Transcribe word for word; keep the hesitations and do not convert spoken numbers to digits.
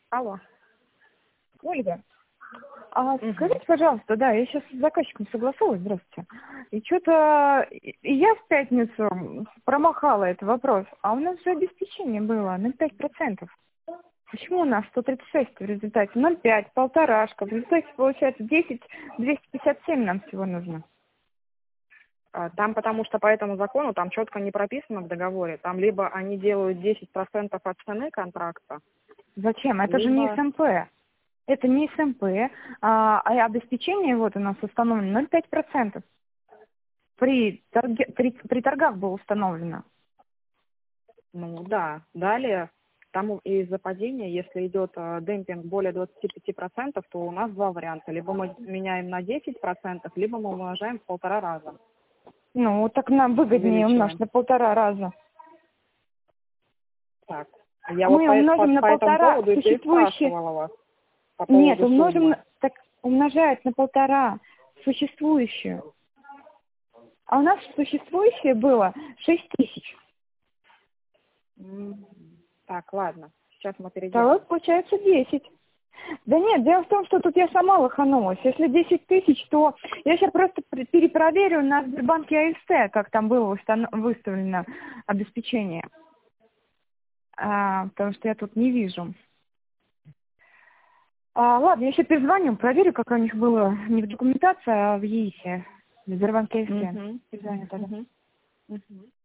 Алло. Ольга, а Угу. скажите, пожалуйста, да, я сейчас с заказчиком согласовалась, здравствуйте, и что-то и я в пятницу промахала этот вопрос, а у нас же обеспечение было на пять процентов. Почему у нас сто тридцать шесть в результате? ноль пять, полторашка, в результате получается десять, двести пятьдесят семь нам всего нужно. А, Там, потому что по этому закону, там четко не прописано в договоре. Там либо они делают десять процентов от цены контракта, Зачем? Это же не либо... СМП. Это не СМП, а, а обеспечение вот у нас установлено ноль целых пять десятых процента. При, торге, при, при торгах было установлено. Ну да. Далее, там из-за падения, если идет э, демпинг более двадцати пяти процентов, то у нас два варианта. Либо мы меняем на десять процентов, либо мы умножаем в полтора раза. Ну, так нам выгоднее умножить Увеличиваем. на полтора раза. Так. Я вот Мы по, по, умножим на по этому полтора поводу и существующие... переспрашивала вас. По Нет, поводу умножим суммы. на... Так умножает на полтора существующую. А у нас существующее было шесть тысяч. М, Так, ладно. Сейчас мы Второй переделаем. получается десять. Да нет, дело в том, что тут я сама лоханулась. Если десять тысяч, то я сейчас просто пр- перепроверю на Сбербанке АСТ, как там было устано- выставлено обеспечение. А, потому что я тут не вижу. А, ладно, я еще перезвоню, проверю, как у них было не в документации, а в ЕИСе, в Сбербанке АСТ. Угу. Перезвоню тогда. Угу. Угу.